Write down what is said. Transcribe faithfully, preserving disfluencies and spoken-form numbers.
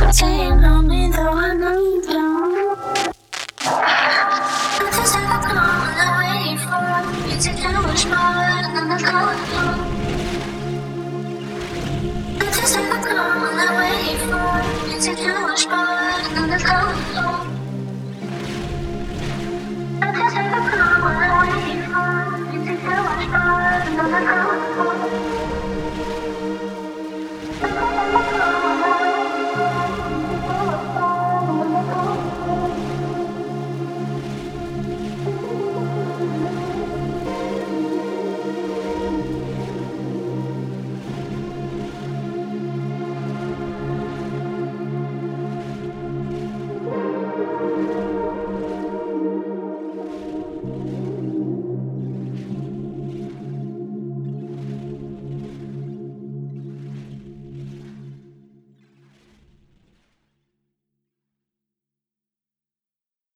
Saying on me though I know you don't. Nothing's ever gone away for you to count much more than the color.